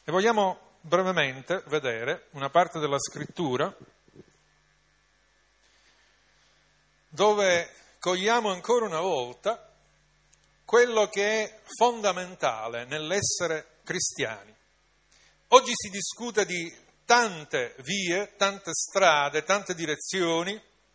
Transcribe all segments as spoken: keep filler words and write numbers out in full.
E vogliamo brevemente vedere una parte della Scrittura dove cogliamo ancora una volta quello che è fondamentale nell'essere cristiani. Oggi si discute di tante vie, tante strade, tante direzioni.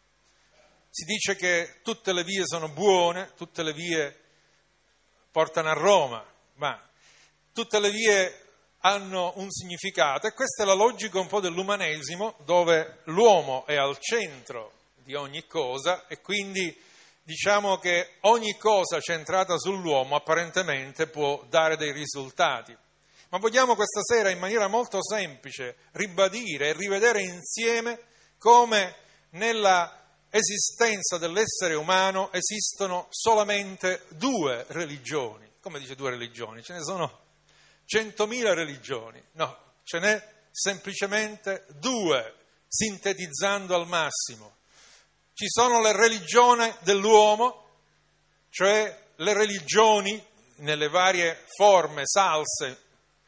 Si dice che tutte le vie sono buone, tutte le vie portano a Roma, ma tutte le vie hanno un significato, e questa è la logica un po' dell'umanesimo, dove l'uomo è al centro di ogni cosa e quindi diciamo che ogni cosa centrata sull'uomo apparentemente può dare dei risultati. Ma vogliamo questa sera in maniera molto semplice ribadire e rivedere insieme come nella esistenza dell'essere umano esistono solamente due religioni. Come dice due religioni? Ce ne sono centomila religioni. No, ce n'è semplicemente due, sintetizzando al massimo. Ci sono le religioni dell'uomo, cioè le religioni nelle varie forme, salse,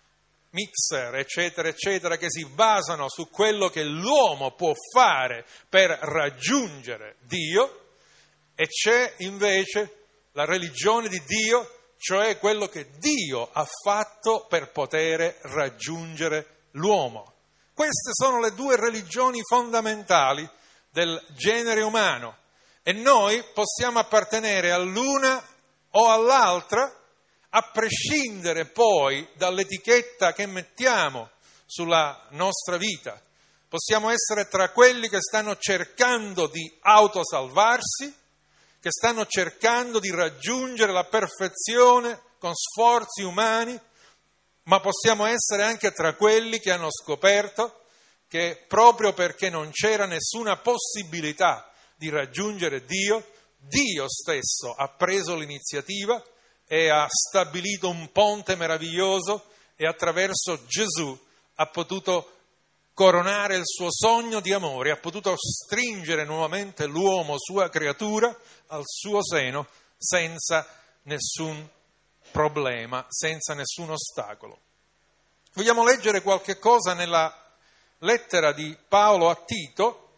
mixer, eccetera, eccetera, che si basano su quello che l'uomo può fare per raggiungere Dio, e c'è invece la religione di Dio, cioè quello che Dio ha fatto per poter raggiungere l'uomo. Queste sono le due religioni fondamentali del genere umano e noi possiamo appartenere all'una o all'altra, a prescindere poi dall'etichetta che mettiamo sulla nostra vita. Possiamo essere tra quelli che stanno cercando di autosalvarsi, che stanno cercando di raggiungere la perfezione con sforzi umani, ma possiamo essere anche tra quelli che hanno scoperto che proprio perché non c'era nessuna possibilità di raggiungere Dio, Dio stesso ha preso l'iniziativa e ha stabilito un ponte meraviglioso e attraverso Gesù ha potuto coronare il suo sogno di amore, ha potuto stringere nuovamente l'uomo, sua creatura, al suo seno senza nessun problema, senza nessun ostacolo. Vogliamo leggere qualche cosa nella lettera di Paolo a Tito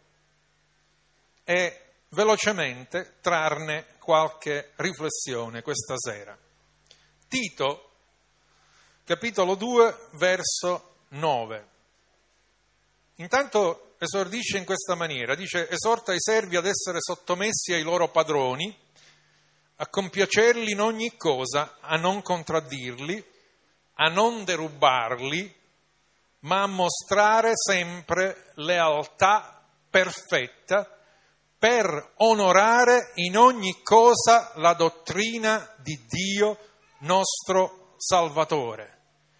e velocemente trarne qualche riflessione questa sera. Tito, capitolo due, verso nove. Intanto esordisce in questa maniera, dice: esorta i servi ad essere sottomessi ai loro padroni, a compiacerli in ogni cosa, a non contraddirli, a non derubarli, ma a mostrare sempre lealtà perfetta per onorare in ogni cosa la dottrina di Dio nostro Salvatore.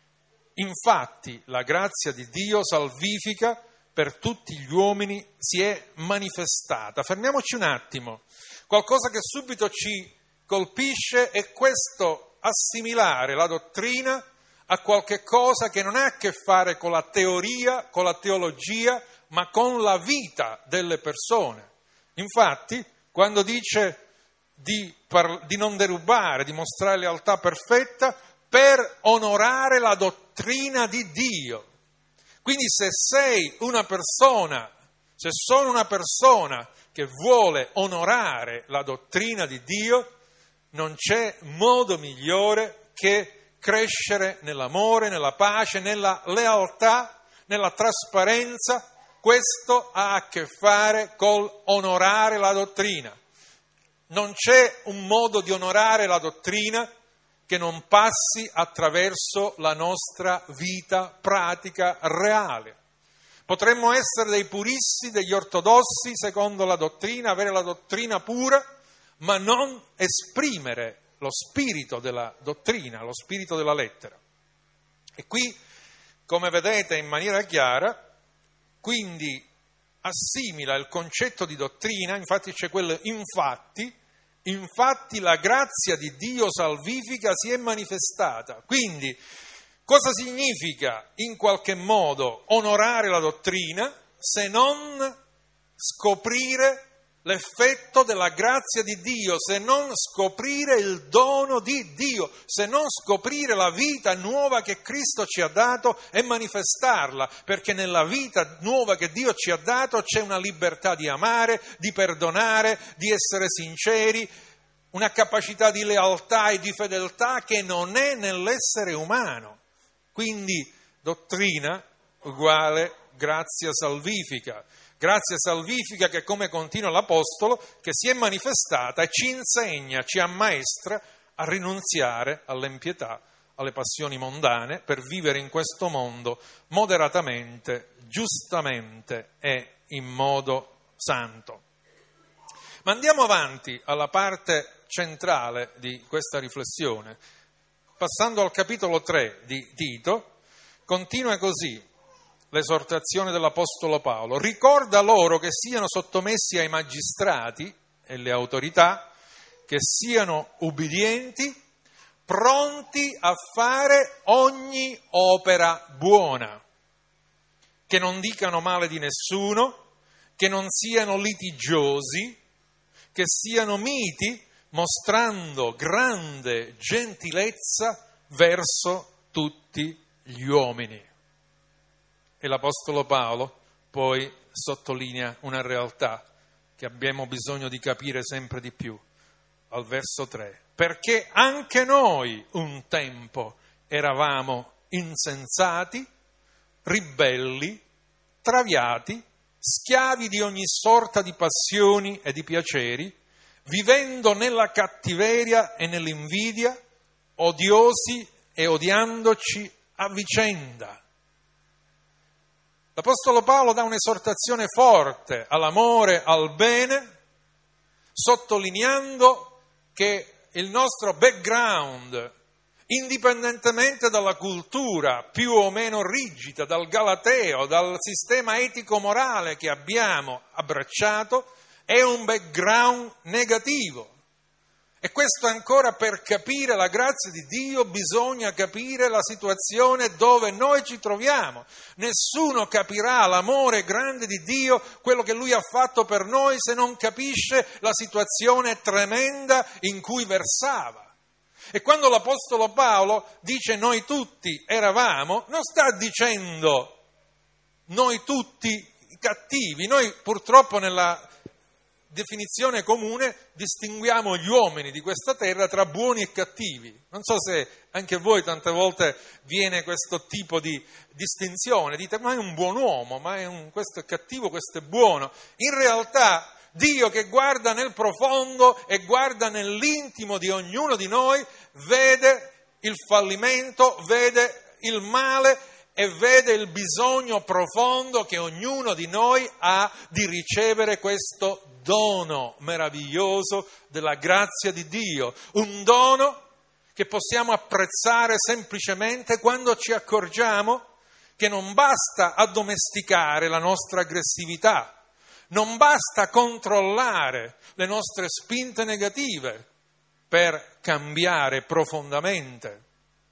Infatti la grazia di Dio salvifica per tutti gli uomini si è manifestata. Fermiamoci un attimo. Qualcosa che subito ci colpisce è questo assimilare la dottrina a qualche cosa che non ha a che fare con la teoria, con la teologia, ma con la vita delle persone. Infatti, quando dice di, par- di non derubare, di mostrare lealtà perfetta per onorare la dottrina di Dio. Quindi se sei una persona, se sono una persona che vuole onorare la dottrina di Dio, non c'è modo migliore che crescere nell'amore, nella pace, nella lealtà, nella trasparenza. Questo ha a che fare col onorare la dottrina. Non c'è un modo di onorare la dottrina che non passi attraverso la nostra vita pratica reale. Potremmo essere dei puristi, degli ortodossi secondo la dottrina, avere la dottrina pura, ma non esprimere lo spirito della dottrina, lo spirito della lettera. E qui, come vedete in maniera chiara, quindi assimila il concetto di dottrina, infatti c'è quello infatti, infatti la grazia di Dio salvifica si è manifestata. Quindi cosa significa in qualche modo onorare la dottrina se non scoprire l'effetto della grazia di Dio, se non scoprire il dono di Dio, se non scoprire la vita nuova che Cristo ci ha dato e manifestarla, perché nella vita nuova che Dio ci ha dato c'è una libertà di amare, di perdonare, di essere sinceri, una capacità di lealtà e di fedeltà che non è nell'essere umano. Quindi dottrina uguale grazia salvifica. Grazia salvifica che, come continua l'Apostolo, che si è manifestata e ci insegna, ci ammaestra a rinunziare all'impietà, alle passioni mondane, per vivere in questo mondo moderatamente, giustamente e in modo santo. Ma andiamo avanti alla parte centrale di questa riflessione. Passando al capitolo tre di Tito, continua così l'esortazione dell'Apostolo Paolo: ricorda loro che siano sottomessi ai magistrati e le autorità, che siano ubbidienti, pronti a fare ogni opera buona, che non dicano male di nessuno, che non siano litigiosi, che siano miti, mostrando grande gentilezza verso tutti gli uomini. E l'Apostolo Paolo poi sottolinea una realtà che abbiamo bisogno di capire sempre di più, al verso tre. Perché anche noi un tempo eravamo insensati, ribelli, traviati, schiavi di ogni sorta di passioni e di piaceri, vivendo nella cattiveria e nell'invidia, odiosi e odiandoci a vicenda. L'Apostolo Paolo dà un'esortazione forte all'amore, al bene, sottolineando che il nostro background, indipendentemente dalla cultura più o meno rigida, dal galateo, dal sistema etico-morale che abbiamo abbracciato, è un background negativo. E questo ancora, per capire la grazia di Dio bisogna capire la situazione dove noi ci troviamo. Nessuno capirà l'amore grande di Dio, quello che Lui ha fatto per noi, se non capisce la situazione tremenda in cui versava. E quando l'Apostolo Paolo dice noi tutti eravamo, non sta dicendo noi tutti cattivi. Noi purtroppo nella definizione comune distinguiamo gli uomini di questa terra tra buoni e cattivi. Non so se anche a voi tante volte viene questo tipo di distinzione, dite ma è un buon uomo, ma è un, questo è cattivo, questo è buono. In realtà Dio, che guarda nel profondo e guarda nell'intimo di ognuno di noi, vede il fallimento, vede il male e vede il bisogno profondo che ognuno di noi ha di ricevere questo dono meraviglioso della grazia di Dio, un dono che possiamo apprezzare semplicemente quando ci accorgiamo che non basta addomesticare la nostra aggressività, non basta controllare le nostre spinte negative per cambiare profondamente.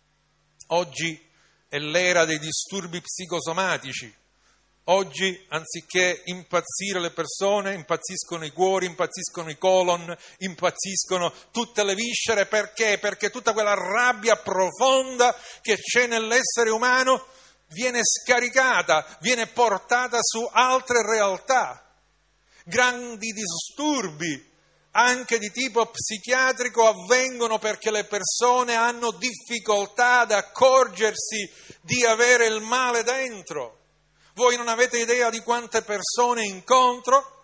Oggi è l'era dei disturbi psicosomatici. Oggi, anziché impazzire le persone, impazziscono i cuori, impazziscono i colon, impazziscono tutte le viscere. Perché? Perché tutta quella rabbia profonda che c'è nell'essere umano viene scaricata, viene portata su altre realtà. Grandi disturbi, anche di tipo psichiatrico, avvengono perché le persone hanno difficoltà ad accorgersi di avere il male dentro. Voi non avete idea di quante persone incontro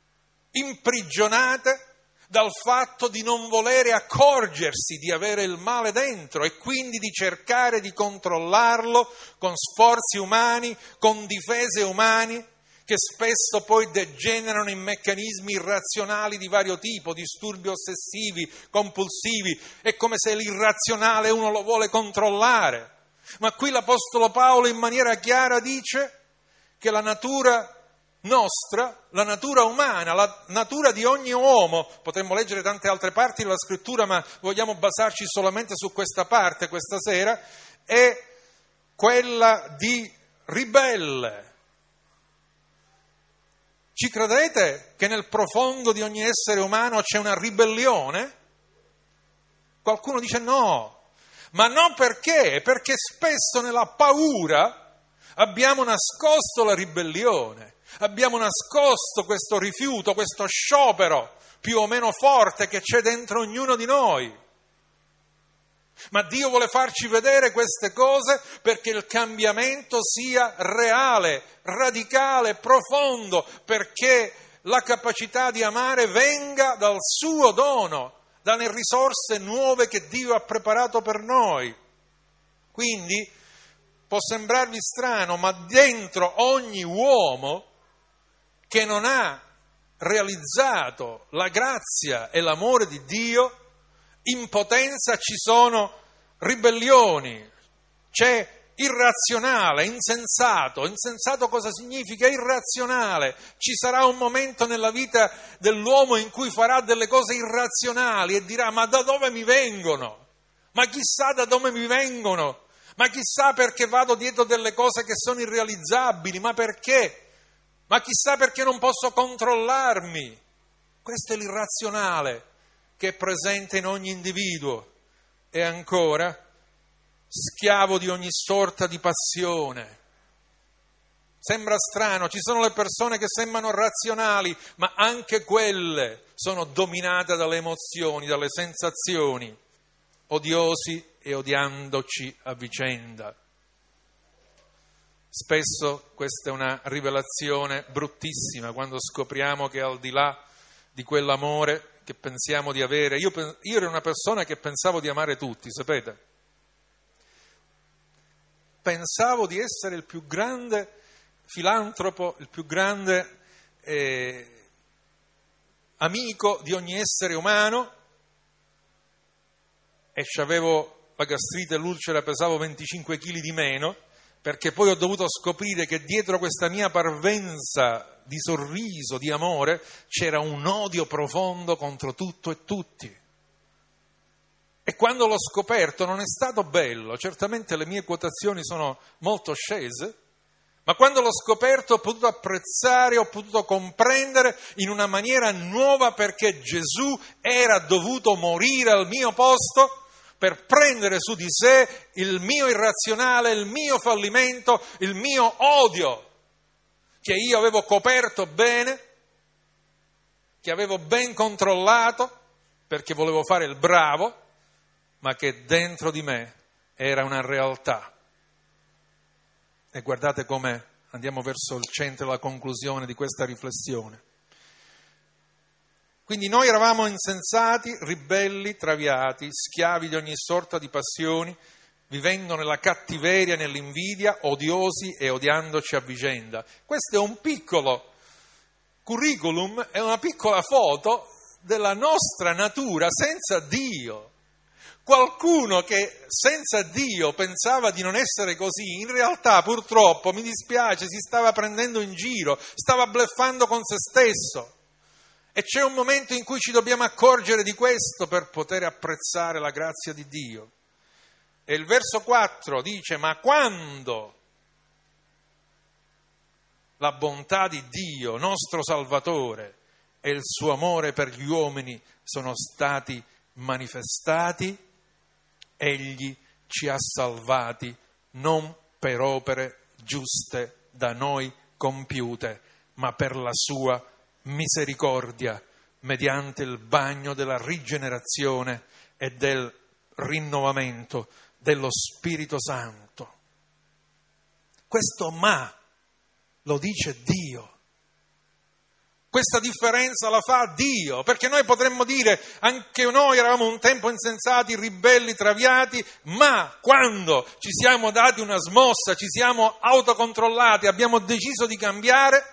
imprigionate dal fatto di non volere accorgersi di avere il male dentro e quindi di cercare di controllarlo con sforzi umani, con difese umane, che spesso poi degenerano in meccanismi irrazionali di vario tipo, disturbi ossessivi, compulsivi. È come se l'irrazionale uno lo vuole controllare. Ma qui l'Apostolo Paolo in maniera chiara dice che la natura nostra, la natura umana, la natura di ogni uomo, potremmo leggere tante altre parti della Scrittura, ma vogliamo basarci solamente su questa parte questa sera, è quella di ribelle, Ci credete che nel profondo di ogni essere umano c'è una ribellione? Qualcuno dice no, ma non perché? Perché spesso nella paura abbiamo nascosto la ribellione, abbiamo nascosto questo rifiuto, questo sciopero più o meno forte che c'è dentro ognuno di noi. Ma Dio vuole farci vedere queste cose perché il cambiamento sia reale, radicale, profondo, perché la capacità di amare venga dal suo dono, dalle risorse nuove che Dio ha preparato per noi. Quindi può sembrarvi strano, ma dentro ogni uomo che non ha realizzato la grazia e l'amore di Dio, in potenza ci sono ribellioni, c'è irrazionale, insensato. Insensato cosa significa? Irrazionale. Ci sarà un momento nella vita dell'uomo in cui farà delle cose irrazionali e dirà: ma da dove mi vengono? Ma chissà da dove mi vengono? Ma chissà perché vado dietro delle cose che sono irrealizzabili? Ma perché? Ma chissà perché non posso controllarmi? Questo è l'irrazionale che è presente in ogni individuo. E ancora, schiavo di ogni sorta di passione. Sembra strano, ci sono le persone che sembrano razionali, ma anche quelle sono dominate dalle emozioni, dalle sensazioni, odiosi e odiandoci a vicenda. Spesso questa è una rivelazione bruttissima, quando scopriamo che al di là di quell'amore che pensiamo di avere, io, io ero una persona che pensavo di amare tutti, sapete? Pensavo di essere il più grande filantropo, il più grande eh, amico di ogni essere umano, e c'avevo la gastrite e l'ulcera, pesavo venticinque chili di meno, perché poi ho dovuto scoprire che dietro questa mia parvenza di sorriso, di amore, c'era un odio profondo contro tutto e tutti. E quando l'ho scoperto non è stato bello, certamente le mie quotazioni sono molto scese, ma quando l'ho scoperto ho potuto apprezzare, ho potuto comprendere in una maniera nuova perché Gesù era dovuto morire al mio posto per prendere su di sé il mio irrazionale, il mio fallimento, il mio odio, che io avevo coperto bene, che avevo ben controllato, perché volevo fare il bravo, ma che dentro di me era una realtà. E guardate com'è, andiamo verso il centro e la conclusione di questa riflessione. Quindi noi eravamo insensati, ribelli, traviati, schiavi di ogni sorta di passioni, vivendo nella cattiveria e nell'invidia, odiosi e odiandoci a vicenda. Questo è un piccolo curriculum, è una piccola foto della nostra natura senza Dio. Qualcuno che senza Dio pensava di non essere così, in realtà purtroppo, mi dispiace, si stava prendendo in giro, stava bluffando con se stesso. E c'è un momento in cui ci dobbiamo accorgere di questo per poter apprezzare la grazia di Dio. E il verso quattro dice: ma quando la bontà di Dio, nostro Salvatore, e il suo amore per gli uomini sono stati manifestati, Egli ci ha salvati non per opere giuste da noi compiute, ma per la sua misericordia, mediante il bagno della rigenerazione e del rinnovamento dello Spirito Santo. Questo ma lo dice Dio. Questa differenza la fa Dio, perché noi potremmo dire anche noi eravamo un tempo insensati, ribelli, traviati, ma quando ci siamo dati una smossa, ci siamo autocontrollati, abbiamo deciso di cambiare,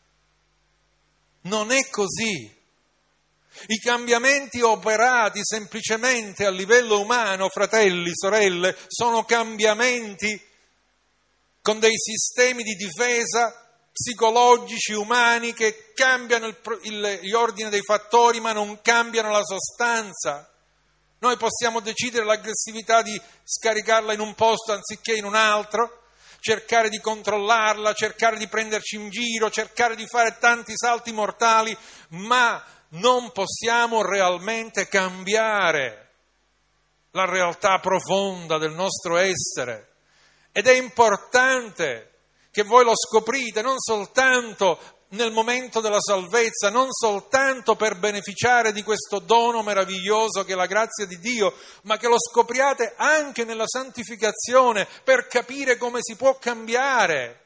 non è così. I cambiamenti operati semplicemente a livello umano, fratelli, sorelle, sono cambiamenti con dei sistemi di difesa psicologici, umani, che cambiano il, il, gli ordini dei fattori, ma non cambiano la sostanza. Noi possiamo decidere l'aggressività di scaricarla in un posto anziché in un altro, cercare di controllarla, cercare di prenderci in giro, cercare di fare tanti salti mortali, ma non possiamo realmente cambiare la realtà profonda del nostro essere. Ed è importante che voi lo scoprite non soltanto nel momento della salvezza, non soltanto per beneficiare di questo dono meraviglioso che è la grazia di Dio, ma che lo scopriate anche nella santificazione per capire come si può cambiare.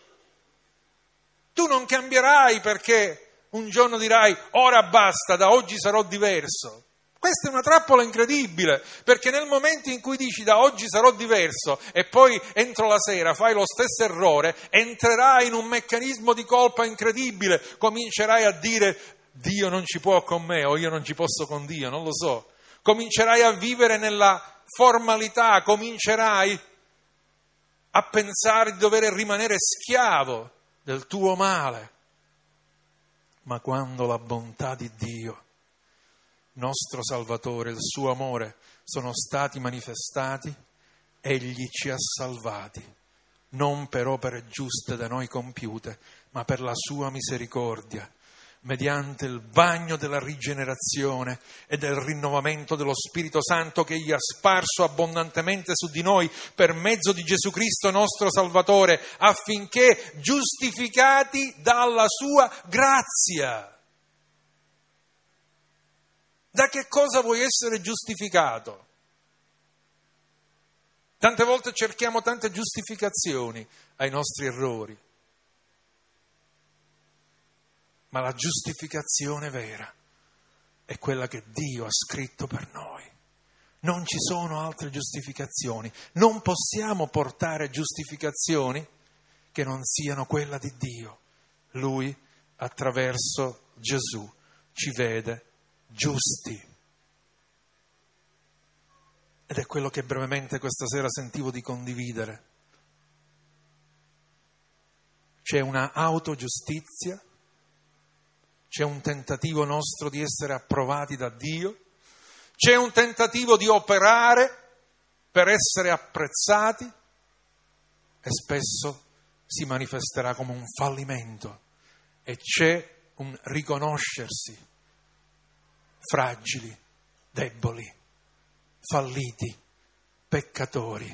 Tu non cambierai perché un giorno dirai ora basta, da oggi sarò diverso. Questa è una trappola incredibile, perché nel momento in cui dici da oggi sarò diverso e poi entro la sera fai lo stesso errore, entrerai in un meccanismo di colpa incredibile, comincerai a dire Dio non ci può con me o io non ci posso con Dio, non lo so. Comincerai a vivere nella formalità, comincerai a pensare di dover rimanere schiavo del tuo male. Ma quando la bontà di Dio, nostro Salvatore, il suo amore sono stati manifestati, Egli ci ha salvati, non per opere giuste da noi compiute, ma per la sua misericordia, mediante il bagno della rigenerazione e del rinnovamento dello Spirito Santo che Egli ha sparso abbondantemente su di noi per mezzo di Gesù Cristo nostro Salvatore, affinché giustificati dalla sua grazia. Da che cosa vuoi essere giustificato? Tante volte cerchiamo tante giustificazioni ai nostri errori, ma la giustificazione vera è quella che Dio ha scritto per noi. Non ci sono altre giustificazioni, non possiamo portare giustificazioni che non siano quella di Dio. Lui, attraverso Gesù, ci vede giusti. Ed è quello che brevemente questa sera sentivo di condividere. C'è una autogiustizia, c'è un tentativo nostro di essere approvati da Dio, c'è un tentativo di operare per essere apprezzati e spesso si manifesterà come un fallimento e c'è un riconoscersi fragili, deboli, falliti, peccatori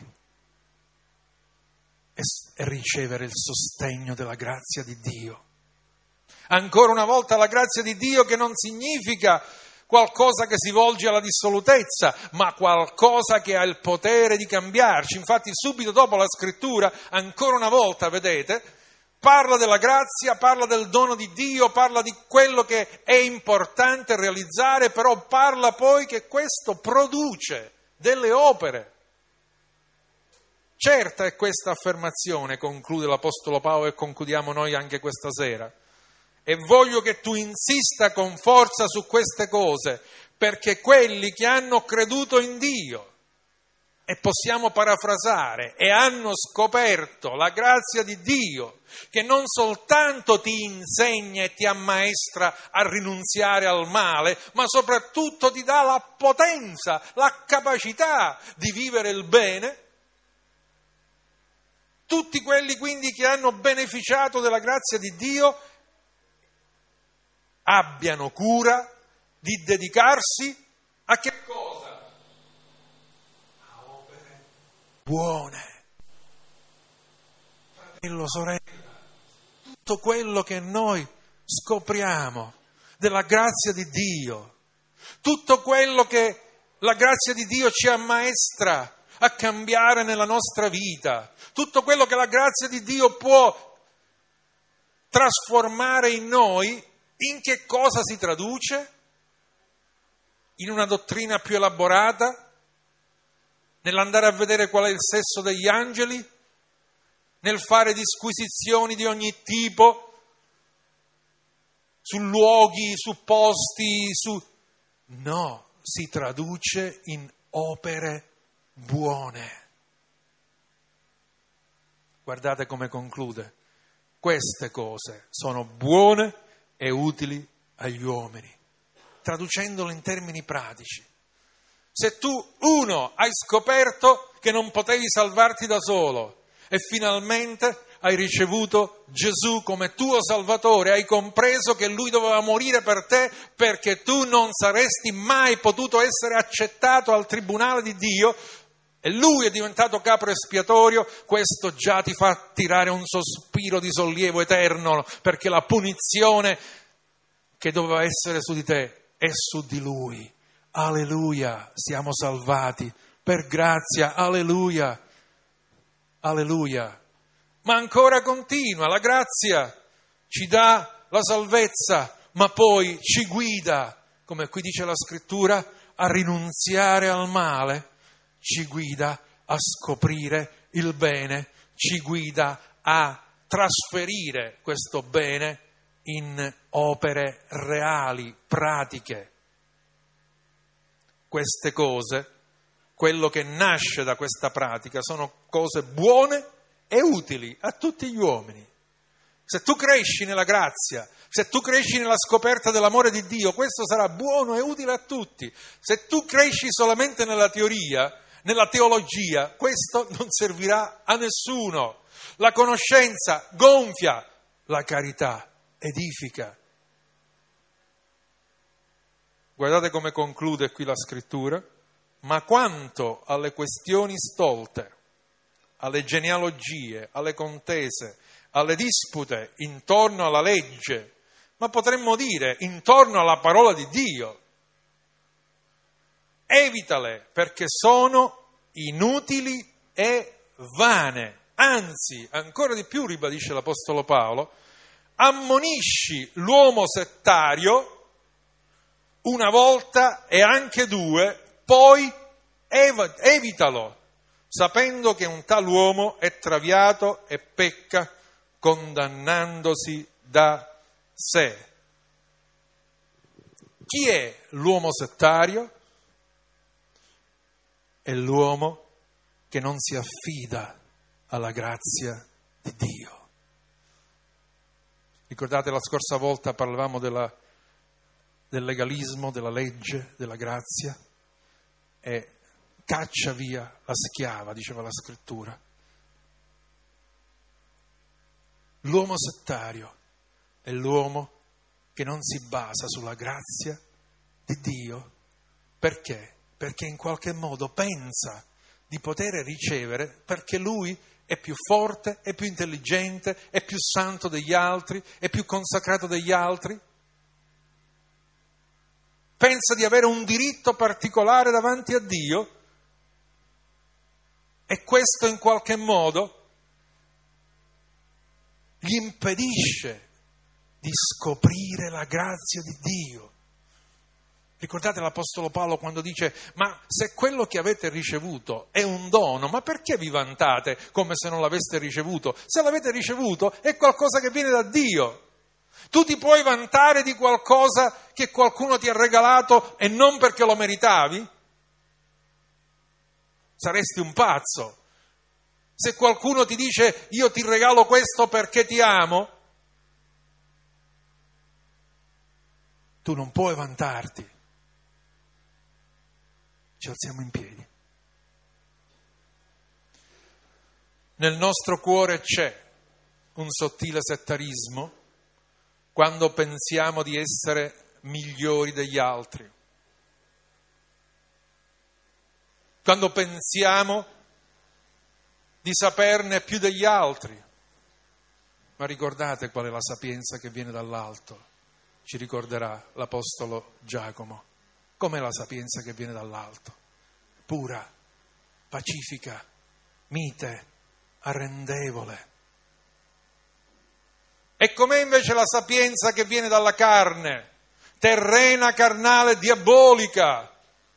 e, e ricevere il sostegno della grazia di Dio. Ancora una volta la grazia di Dio che non significa qualcosa che si volge alla dissolutezza, ma qualcosa che ha il potere di cambiarci. Infatti subito dopo la scrittura, ancora una volta, vedete, parla della grazia, parla del dono di Dio, parla di quello che è importante realizzare, però parla poi che questo produce delle opere. Certa è questa affermazione, conclude l'Apostolo Paolo e concludiamo noi anche questa sera. E voglio che tu insista con forza su queste cose, perché quelli che hanno creduto in Dio, e possiamo parafrasare, e hanno scoperto la grazia di Dio, che non soltanto ti insegna e ti ammaestra a rinunziare al male, ma soprattutto ti dà la potenza, la capacità di vivere il bene. Tutti quelli quindi che hanno beneficiato della grazia di Dio abbiano cura di dedicarsi a che cosa? A opere buone. Fratello, sorella, tutto quello che noi scopriamo della grazia di Dio, tutto quello che la grazia di Dio ci ammaestra a cambiare nella nostra vita, tutto quello che la grazia di Dio può trasformare in noi, in che cosa si traduce? In una dottrina più elaborata? Nell'andare a vedere qual è il sesso degli angeli? Nel fare disquisizioni di ogni tipo su luoghi, su posti, su... No, si traduce in opere buone. Guardate come conclude. Queste cose sono buone e utili agli uomini. Traducendolo in termini pratici. Se tu, uno, hai scoperto che non potevi salvarti da solo e finalmente hai ricevuto Gesù come tuo Salvatore, hai compreso che Lui doveva morire per te perché tu non saresti mai potuto essere accettato al tribunale di Dio e Lui è diventato capro espiatorio, questo già ti fa tirare un sospiro di sollievo eterno, perché la punizione che doveva essere su di te è su di Lui. Alleluia, siamo salvati per grazia, alleluia, alleluia. Ma ancora continua, la grazia ci dà la salvezza, ma poi ci guida, come qui dice la Scrittura, a rinunziare al male, ci guida a scoprire il bene, ci guida a trasferire questo bene in opere reali, pratiche. Queste cose, quello che nasce da questa pratica, sono cose buone e utili a tutti gli uomini. Se tu cresci nella grazia, se tu cresci nella scoperta dell'amore di Dio, questo sarà buono e utile a tutti. Se tu cresci solamente nella teoria, nella teologia, questo non servirà a nessuno. La conoscenza gonfia, la carità edifica. Guardate come conclude qui la Scrittura. Ma quanto alle questioni stolte, alle genealogie, alle contese, alle dispute intorno alla legge, ma potremmo dire intorno alla parola di Dio, evitale perché sono inutili e vane. Anzi, ancora di più ribadisce l'Apostolo Paolo, ammonisci l'uomo settario una volta e anche due, poi ev- evitalo, sapendo che un tal uomo è traviato e pecca, condannandosi da sé. Chi è l'uomo settario? È l'uomo che non si affida alla grazia di Dio. Ricordate la scorsa volta parlavamo della, del legalismo, della legge, della grazia? E caccia via la schiava, diceva la Scrittura. L'uomo settario è l'uomo che non si basa sulla grazia di Dio. Perché? Perché in qualche modo pensa di poter ricevere perché lui è più forte, è più intelligente, è più santo degli altri, è più consacrato degli altri. Pensa di avere un diritto particolare davanti a Dio e questo in qualche modo gli impedisce di scoprire la grazia di Dio. Ricordate l'Apostolo Paolo quando dice: ma se quello che avete ricevuto è un dono, ma perché vi vantate come se non l'aveste ricevuto? Se l'avete ricevuto è qualcosa che viene da Dio. Tu ti puoi vantare di qualcosa che qualcuno ti ha regalato e non perché lo meritavi? Saresti un pazzo. Se qualcuno ti dice: io ti regalo questo perché ti amo, tu non puoi vantarti. Ci alziamo in piedi. Nel nostro cuore c'è un sottile settarismo quando pensiamo di essere migliori degli altri, quando pensiamo di saperne più degli altri. Ma ricordate qual è la sapienza che viene dall'alto? Ci ricorderà l'Apostolo Giacomo. Com'è la sapienza che viene dall'alto? Pura, pacifica, mite, arrendevole. E com'è invece la sapienza che viene dalla carne? Terrena, carnale, diabolica.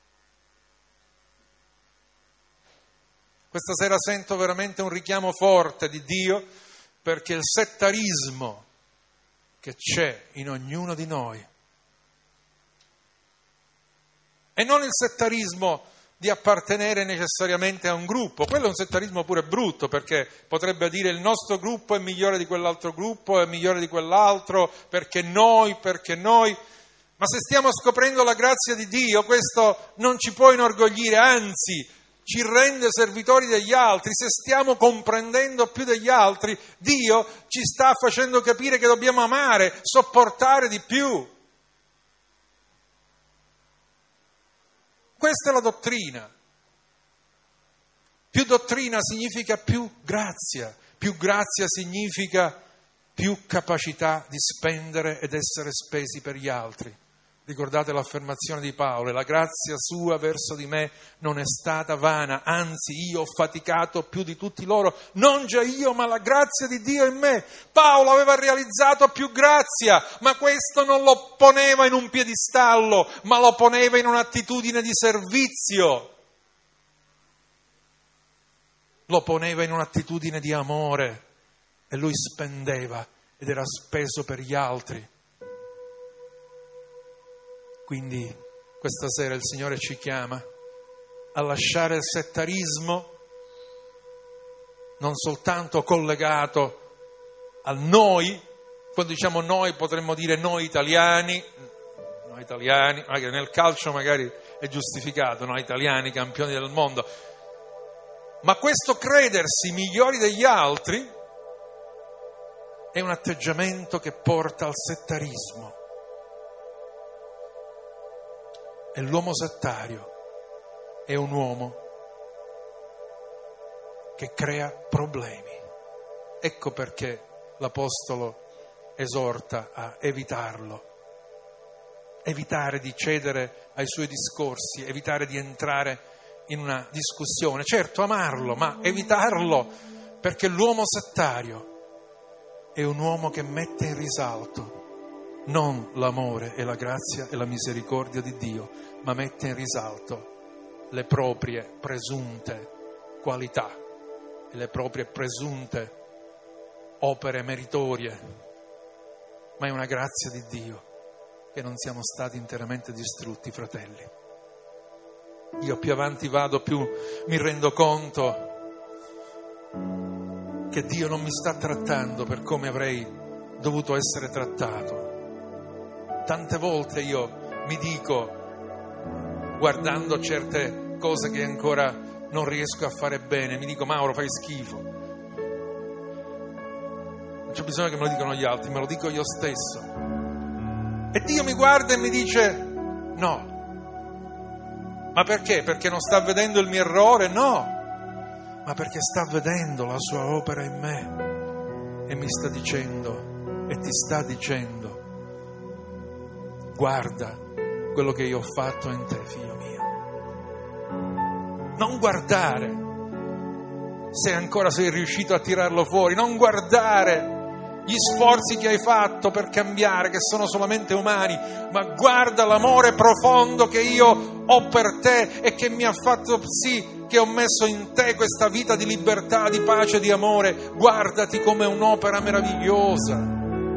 Questa sera sento veramente un richiamo forte di Dio, perché il settarismo che c'è in ognuno di noi, e non il settarismo di appartenere necessariamente a un gruppo, quello è un settarismo pure brutto, perché potrebbe dire il nostro gruppo è migliore di quell'altro gruppo, è migliore di quell'altro, perché noi, perché noi. Ma se stiamo scoprendo la grazia di Dio, questo non ci può inorgoglire, anzi, ci rende servitori degli altri, se stiamo comprendendo più degli altri, Dio ci sta facendo capire che dobbiamo amare, sopportare di più. Questa è la dottrina. Più dottrina significa più grazia, più grazia significa più capacità di spendere ed essere spesi per gli altri. Ricordate l'affermazione di Paolo: la grazia sua verso di me non è stata vana, anzi io ho faticato più di tutti loro, non già io ma la grazia di Dio in me. Paolo aveva realizzato più grazia, ma questo non lo poneva in un piedistallo, ma lo poneva in un'attitudine di servizio, lo poneva in un'attitudine di amore, e lui spendeva ed era speso per gli altri. Quindi questa sera il Signore ci chiama a lasciare il settarismo, non soltanto collegato al noi. Quando diciamo noi potremmo dire noi italiani, noi italiani, anche nel calcio magari è giustificato, noi italiani campioni del mondo, ma questo credersi migliori degli altri è un atteggiamento che porta al settarismo. E l'uomo settario è un uomo che crea problemi. Ecco perché l'Apostolo esorta a evitarlo, evitare di cedere ai suoi discorsi, evitare di entrare in una discussione. Certo, amarlo, ma evitarlo, perché l'uomo settario è un uomo che mette in risalto non l'amore e la grazia e la misericordia di Dio, ma mette in risalto le proprie presunte qualità e le proprie presunte opere meritorie. Ma è una grazia di Dio che non siamo stati interamente distrutti, fratelli. Io più avanti vado, più mi rendo conto che Dio non mi sta trattando per come avrei dovuto essere trattato. Tante volte io mi dico, guardando certe cose che ancora non riesco a fare bene, mi dico: Mauro, fai schifo. Non c'è bisogno che me lo dicano gli altri, me lo dico io stesso. E Dio mi guarda e mi dice: no. Ma perché? Perché non sta vedendo il mio errore? No, ma perché sta vedendo la sua opera in me e mi sta dicendo e ti sta dicendo: guarda quello che io ho fatto in te, figlio mio. Non guardare se ancora sei riuscito a tirarlo fuori, non guardare gli sforzi che hai fatto per cambiare, che sono solamente umani, ma guarda l'amore profondo che io ho per te e che mi ha fatto sì che ho messo in te questa vita di libertà, di pace, di amore. Guardati come un'opera meravigliosa.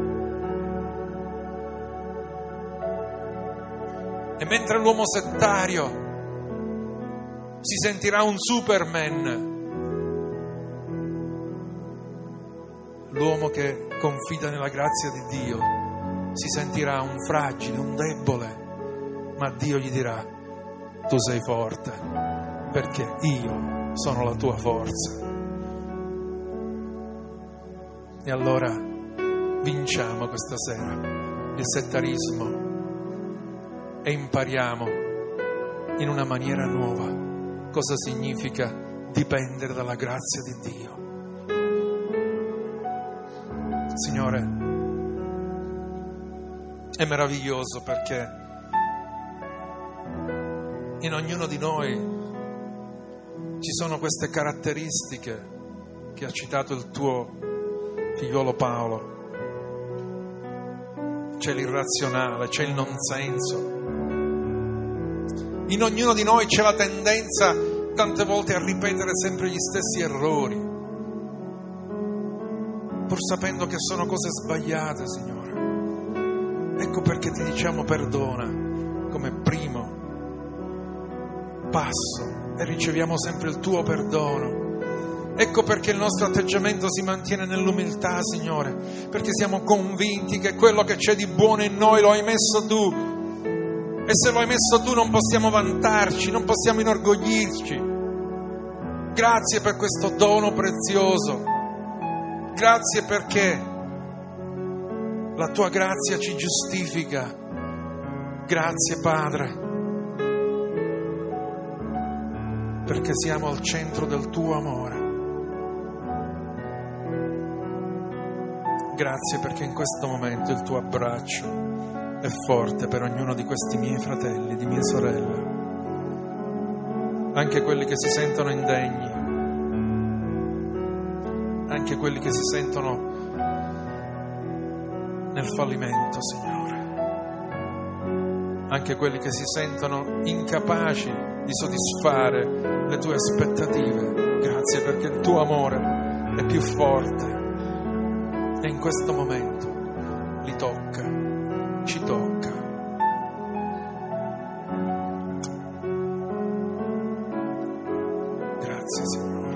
E mentre l'uomo settario si sentirà un Superman, l'uomo che confida nella grazia di Dio si sentirà un fragile, un debole, ma Dio gli dirà: tu sei forte, perché io sono la tua forza. E allora vinciamo questa sera il settarismo e impariamo in una maniera nuova cosa significa dipendere dalla grazia di Dio. Signore, è meraviglioso perché in ognuno di noi ci sono queste caratteristiche che ha citato il tuo figliolo Paolo. C'è l'irrazionale, c'è il non senso. In ognuno di noi c'è la tendenza tante volte a ripetere sempre gli stessi errori, pur sapendo che sono cose sbagliate, Signore. Ecco perché ti diciamo perdona come primo passo e riceviamo sempre il tuo perdono. Ecco perché il nostro atteggiamento si mantiene nell'umiltà, Signore, perché siamo convinti che quello che c'è di buono in noi lo hai messo tu. E se lo hai messo tu non possiamo vantarci, non possiamo inorgoglirci, Grazie per questo dono prezioso. Grazie perché la tua grazia ci giustifica. Grazie, Padre, perché siamo al centro del tuo amore. Grazie perché in questo momento il tuo abbraccio è forte per ognuno di questi miei fratelli, di mie sorelle, anche quelli che si sentono indegni, anche quelli che si sentono nel fallimento, Signore, anche quelli che si sentono incapaci di soddisfare le tue aspettative. Grazie perché il tuo amore è più forte e in questo momento li tocca, ci tocca. Grazie, Signore.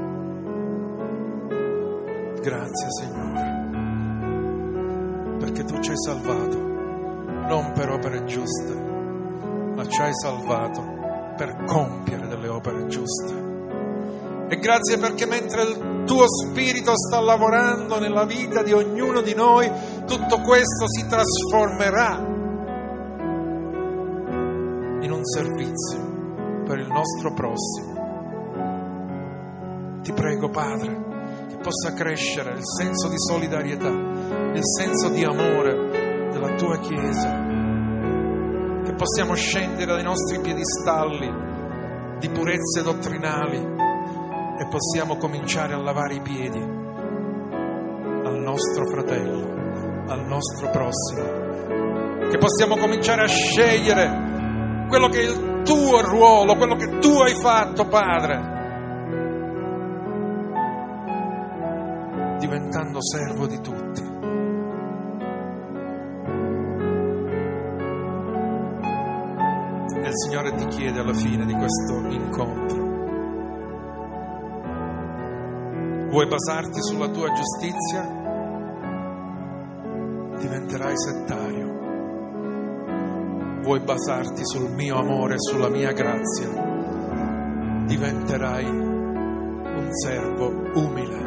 Grazie, Signore, perché tu ci hai salvato non per opere giuste, ma ci hai salvato per compiere delle opere giuste. E grazie perché mentre il tuo Spirito sta lavorando nella vita di ognuno di noi, tutto questo si trasformerà in un servizio per il nostro prossimo. Ti prego, Padre, che possa crescere il senso di solidarietà, il senso di amore della tua Chiesa, che possiamo scendere dai nostri piedistalli di purezze dottrinali e possiamo cominciare a lavare i piedi al nostro fratello, al nostro prossimo, che possiamo cominciare a scegliere quello che è il tuo ruolo, quello che tu hai fatto, Padre, diventando servo di tutti. E il Signore ti chiede alla fine di questo incontro: vuoi basarti sulla tua giustizia? Diventerai settario. Vuoi basarti sul mio amore e sulla mia grazia? Diventerai un servo umile.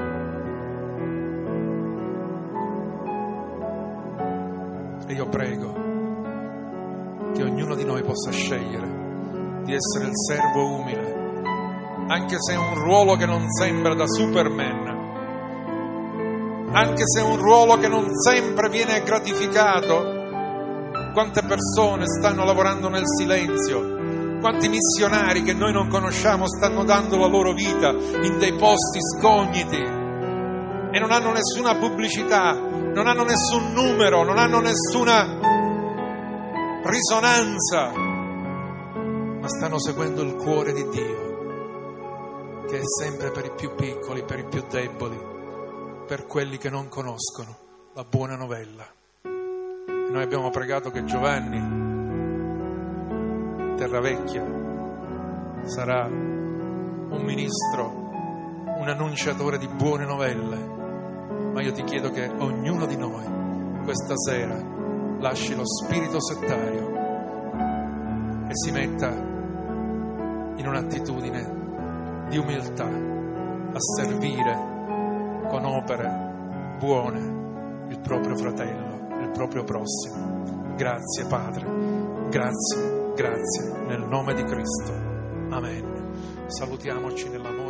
E io prego che ognuno di noi possa scegliere di essere il servo umile, anche se è un ruolo che non sembra da Superman, anche se è un ruolo che non sempre viene gratificato. Quante persone stanno lavorando nel silenzio, quanti missionari che noi non conosciamo stanno dando la loro vita in dei posti scogniti e non hanno nessuna pubblicità, non hanno nessun numero, non hanno nessuna risonanza, ma stanno seguendo il cuore di Dio, che è sempre per i più piccoli, per i più deboli, per quelli che non conoscono la buona novella. E noi abbiamo pregato che Giovanni Terravecchia sarà un ministro, un annunciatore di buone novelle, ma io ti chiedo che ognuno di noi questa sera lasci lo spirito settario e si metta in un'attitudine di umiltà a servire con opere buone il proprio fratello, il proprio prossimo. Grazie, Padre, grazie, grazie, nel nome di Cristo. Amen. Salutiamoci nell'amore.